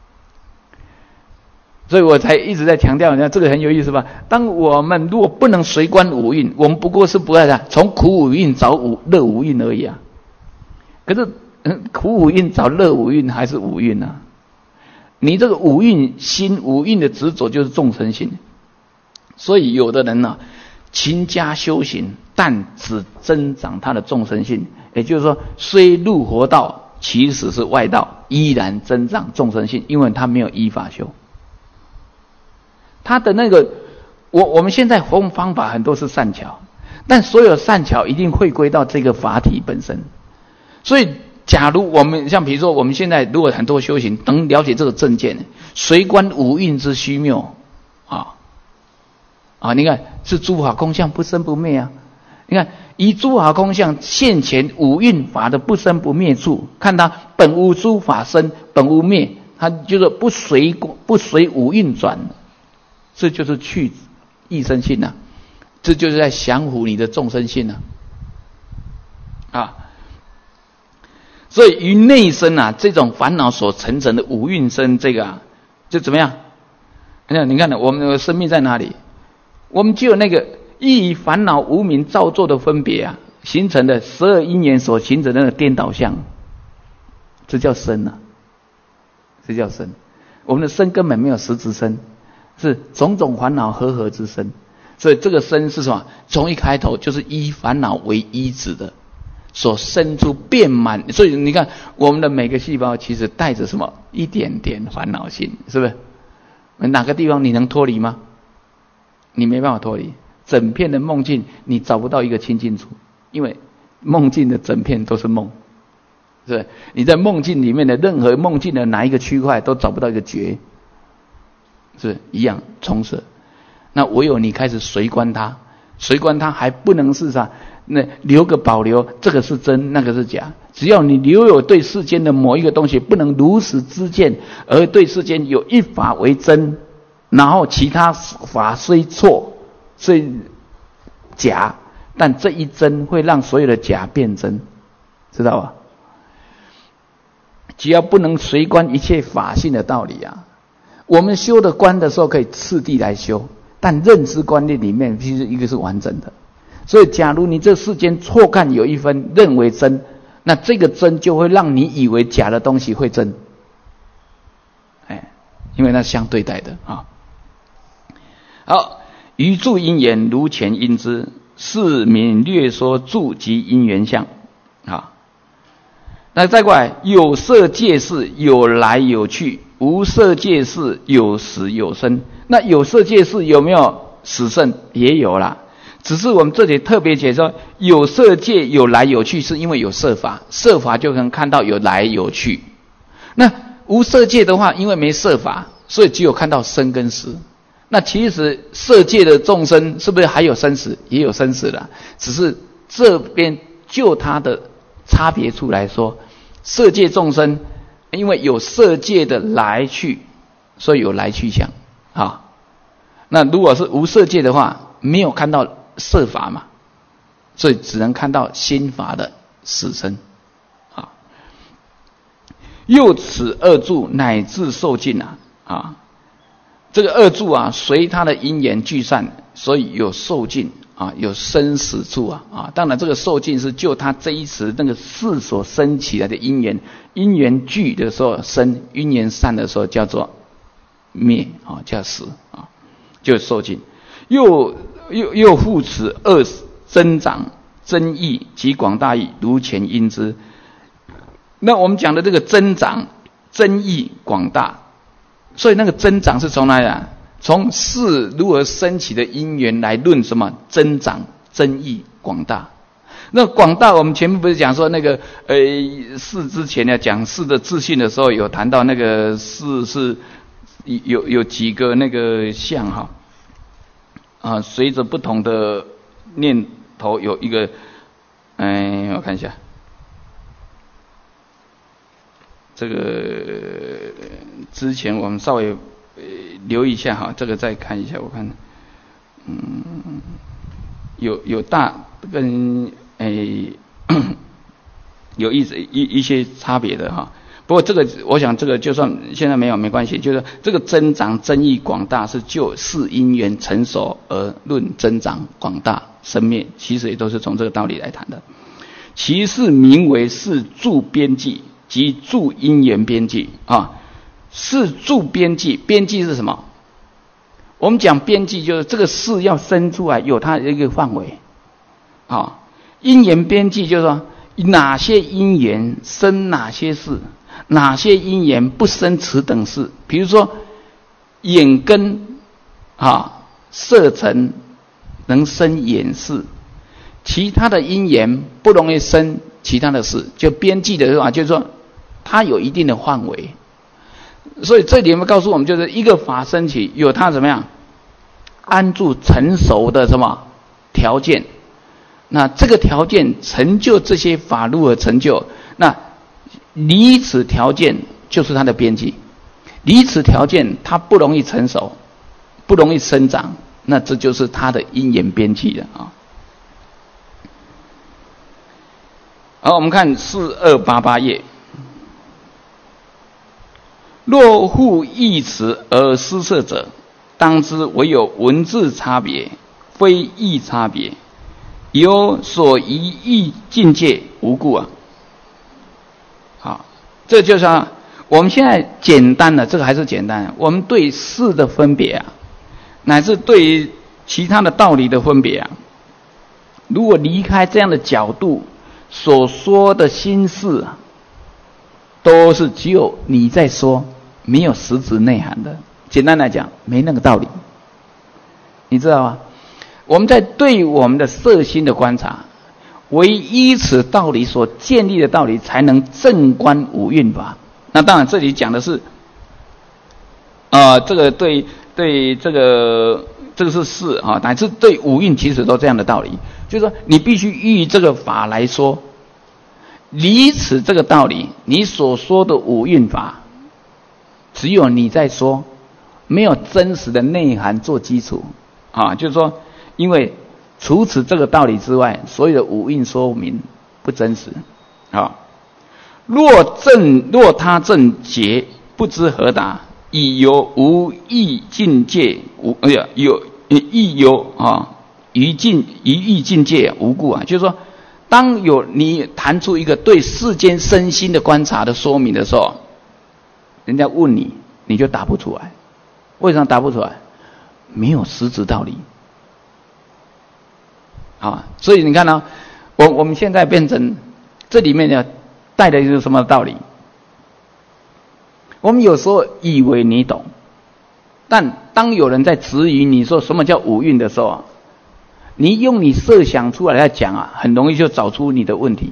所以我才一直在强调，这个很有意思吧？当我们如果不能随观五蕴，我们不过是不爱的从苦五蕴找五乐五蕴而已啊。可是、嗯、苦五蕴找乐五蕴还是五蕴啊？你这个五蕴心、五蕴的执着就是众生性。所以有的人呢、啊，勤加修行，但只增长他的众生性，也就是说，虽入佛道，其实是外道，依然增长众生性，因为他没有依法修。他的那个，我我们现在方方法很多是善巧，但所有善巧一定会归到这个法体本身。所以，假如我们像比如说，我们现在如果很多修行能了解这个正见，随观五蕴之虚谬啊啊，你看是诸法空相不生不灭啊。你看以诸法空相现前五蕴法的不生不灭处，看它本无诸法生，本无灭，它就是不随不随五蕴转。这就是去异生性啊，这就是在降伏你的众生性啊，啊，所以于内生啊，这种烦恼所成成的五蕴生，这个啊，就怎么样？你看，你看我们的生命在哪里？我们就有那个依烦恼无明造作的分别啊，形成的十二因缘所形成的那个颠倒相，这叫生啊，这叫生。我们的生根本没有实质生。是种种烦恼合合之身，所以这个身是什么？从一开头就是依烦恼为依止的，所生出遍满。所以你看，我们的每个细胞其实带着什么？一点点烦恼心，是不是？哪个地方你能脱离吗？你没办法脱离。整片的梦境，你找不到一个清净处，因为梦境的整片都是梦，是不是？你在梦境里面的任何梦境的哪一个区块都找不到一个觉。是一样充塞，那唯有你开始随观它，随观它还不能是啥？那留个保留，这个是真，那个是假。只要你留有对世间的某一个东西不能如实知见，而对世间有一法为真，然后其他法虽错，虽假，但这一真会让所有的假变真，知道吧？只要不能随观一切法性的道理啊。我们修的观的时候可以次第来修，但认知观念里面其实一个是完整的。所以假如你这世间错看有一分认为真，那这个真就会让你以为假的东西会真。哎，因为那是相对待的啊。好，余著因缘如前应知，是名略说著及因缘相啊。那再过来，有色界事有来有去，无色界事有死有生。那有色界事有没有死生？也有啦，只是我们这里特别解说，有色界有来有去，是因为有色法，色法就能看到有来有去。那无色界的话，因为没色法，所以只有看到生跟死。那其实色界的众生是不是还有生死？也有生死的，只是这边就它的差别处来说，色界众生因为有色界的来去，所以有来去相啊。那如果是无色界的话，没有看到色法嘛，所以只能看到心法的死生啊。又此二住乃至受尽啊啊，这个二住啊，随他的因缘聚散，所以有受尽啊，有生死处啊啊。当然，这个受尽是就他这一时那个事所生起来的因缘，因缘聚的时候生，因缘散的时候叫做灭啊，叫死啊，就受尽。又又又复此二增长增益及广大义，如前应知。那我们讲的这个增长、增益、广大，所以那个增长是从哪里啊？从事如何升起的因缘来论什么增长、增益、广大。那广大，我们前面不是讲说那个呃事之前呢，讲事的自信的时候，有谈到那个事是有有几个那个相哈啊，随着不同的念头有一个，哎，我看一下。这个之前我们稍微呃留意一下哈，这个再看一下，我看嗯，有有大跟诶有一一一些差别的哈。不过这个我想这个就算现在没有没关系，就是这个增长增益广大是就事因缘成熟而论增长广大生灭，其实也都是从这个道理来谈的。其是名为是助边际即助因缘边际啊，是助边际，边际是什么？我们讲边际就是这个事要生出来有它的一个范围啊，因缘边际就是说哪些因缘生哪些事，哪些因缘不生此等事。比如说眼根啊色尘能生眼事，其他的因缘不容易生其他的事，就边际的话就是说它有一定的范围。所以这里面告诉我们，就是一个法生起有它怎么样安住成熟的什么条件，那这个条件成就这些法如何成就，那离此条件就是它的边际，离此条件它不容易成熟，不容易生长，那这就是它的因缘边际了啊。好，我们看四二八八页。若复异词而施设者，当知唯有文字差别，非义差别，有所宜义境界无故啊。好，这就是啊，我们现在简单的这个还是简单的，我们对事的分别啊，乃至对于其他的道理的分别啊，如果离开这样的角度所说的心事啊，都是只有你在说，没有实质内涵的。简单来讲，没那个道理，你知道吗？我们在对我们的色心的观察，唯依此道理所建立的道理，才能正观五蕴法。那当然，这里讲的是，啊、呃，这个对对这个这个是事啊，乃至对五蕴其实都这样的道理，就是说你必须依这个法来说，离此这个道理，你所说的五蕴法，只有你在说，没有真实的内涵做基础啊，就是说，因为除此这个道理之外，所有的五蕴说明不真实啊。若正若他正觉不知何答，以由无意境界无哎呀有亦由啊于境于意境界无故啊，就是说，当有你谈出一个对世间身心的观察的说明的时候，人家问你，你就答不出来。为什么答不出来？没有实质道理。啊，所以你看呢、啊，我我们现在变成这里面呢带的是什么道理？我们有时候以为你懂，但当有人在质疑你说什么叫五蕴的时候，你用你设想出来来讲啊，很容易就找出你的问题。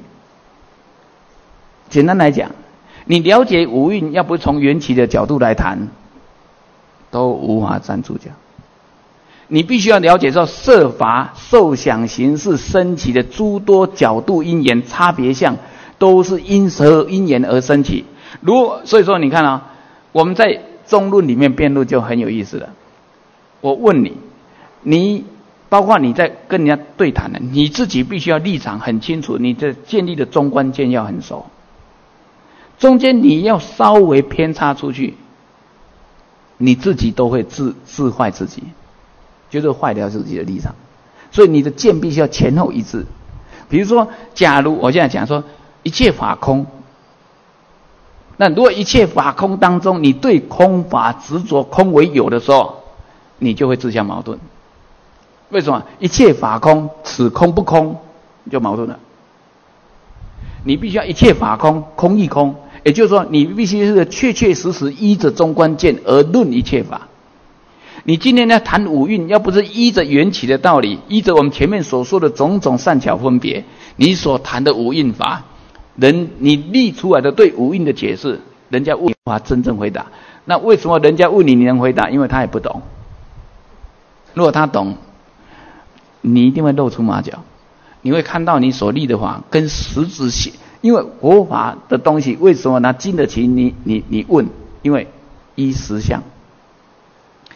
简单来讲，你了解五蕴，要不从缘起的角度来谈，都无法站住脚。你必须要了解到色法受想行识升起的诸多角度因缘差别相，都是因何因缘而升起。如所以说你看啊，我们在中论里面辩论就很有意思了。我问你，你包括你在跟人家对谈的，你自己必须要立场很清楚，你的建立的中观见要很熟。中间你要稍微偏差出去，你自己都会自自坏自己，就是坏掉自己的立场。所以你的见必须要前后一致。比如说，假如我现在讲说一切法空，那如果一切法空当中，你对空法执着空为有的时候，你就会自相矛盾。为什么？一切法空，此空不空，就矛盾了。你必须要一切法空，空亦空，也就是说，你必须是确确实实依着中观见而论一切法。你今天呢谈五蕴，要不是依着缘起的道理，依着我们前面所说的种种善巧分别，你所谈的五蕴法，人你立出来的对五蕴的解释，人家无法真正回答。那为什么人家问你，你能回答？因为他也不懂。如果他懂，你一定会露出马脚，你会看到你所立的法跟实质性。因为佛法的东西，为什么呢经得起你你你问？因为依实相。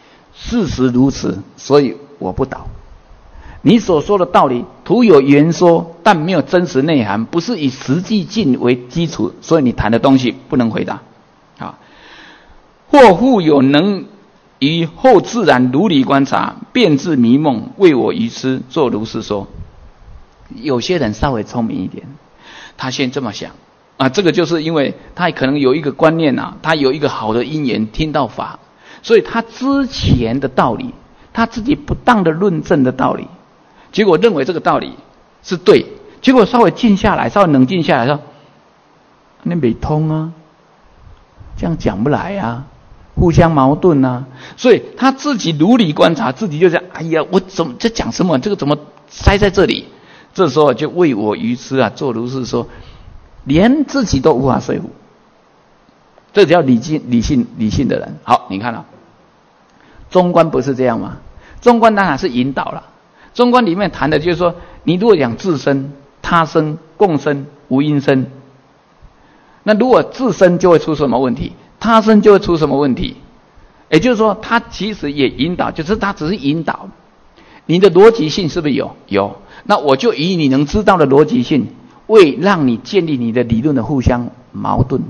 事实如此，所以我不倒。你所说的道理，徒有言说，但没有真实内涵，不是以实际境为基础，所以你谈的东西不能回答。啊，或复有能于后自然如理观察，辨知迷梦，为我愚痴，作如是说。有些人稍微聪明一点，他先这么想啊，这个就是因为他可能有一个观念啊，他有一个好的因缘听到法，所以他之前的道理，他自己不当的论证的道理，结果认为这个道理是对，结果稍微静下来，稍微冷静下来说，那没通啊，这样讲不来啊，互相矛盾啊，所以他自己如理观察，自己就讲，哎呀，我怎么在讲什么？这个怎么塞在这里？这时候就为我愚痴啊，作如是说，连自己都无法说服，这叫理性、理性、理性的人。好，你看了、啊，中观不是这样吗？中观当然是引导了。中观里面谈的就是说，你如果讲自身、他生、共生、无因生，那如果自身就会出什么问题，他生就会出什么问题。也就是说，他其实也引导，就是他只是引导。你的逻辑性是不是有？有。那我就以你能知道的逻辑性，为让你建立你的理论的互相矛盾。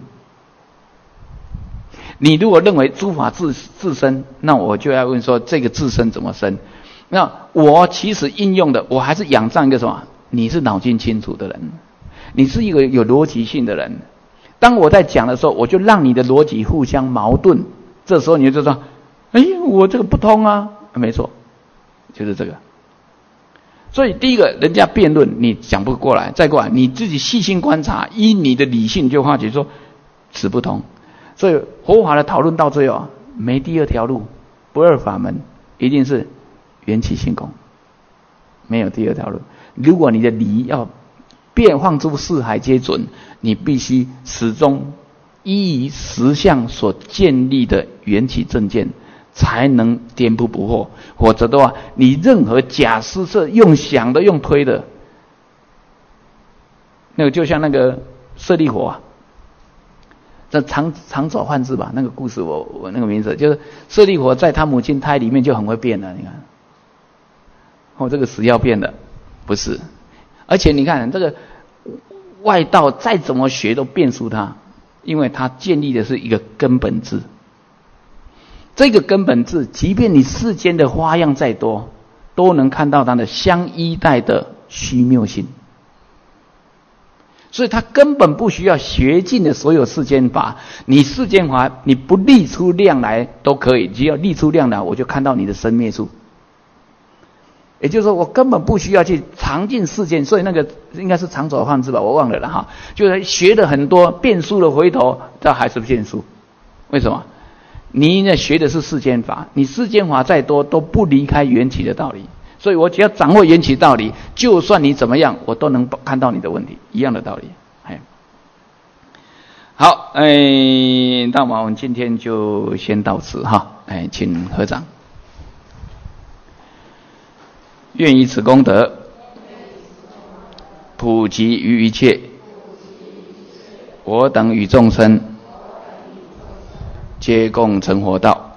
你如果认为诸法自自身，那我就要问说，这个自身怎么生？那我其实应用的，我还是仰仗一个什么？你是脑筋清楚的人，你是一个有逻辑性的人。当我在讲的时候，我就让你的逻辑互相矛盾。这时候你就说，哎，我这个不通啊，没错，就是这个。所以第一个，人家辩论你讲不过来，再过来你自己细心观察，依你的理性就发觉说此不通。所以佛法的讨论到最后没第二条路，不二法门一定是缘起性空，没有第二条路。如果你的理要变放诸四海皆准，你必须始终依于实相所建立的缘起正见，才能颠扑不破。否则的话，你任何假施设用想的用推的，那个就像那个舍利弗啊，这长长走幻智吧，那个故事我我那个名字就是舍利弗在他母亲胎里面就很会变了，你看，哦，这个死要变的不是，而且你看这个外道再怎么学都变输他，因为他建立的是一个根本智。这个根本智，即便你世间的花样再多，都能看到它的相依带的虚谬性。所以他根本不需要学尽的所有世间法，你世间法你不立出量来都可以，只要立出量来，我就看到你的生灭处。也就是说，我根本不需要去尝尽世间，所以那个应该是长走幻智吧，我忘了了哈。就是学了很多变数的回头，这还是变数。为什么？你呢学的是世间法，你世间法再多都不离开缘起的道理，所以我只要掌握缘起道理，就算你怎么样，我都能看到你的问题，一样的道理。哎，好，哎，那么我们今天就先到此哈，哎，请合掌。愿以此功德，普及于一切，我等与众生，皆共成佛道。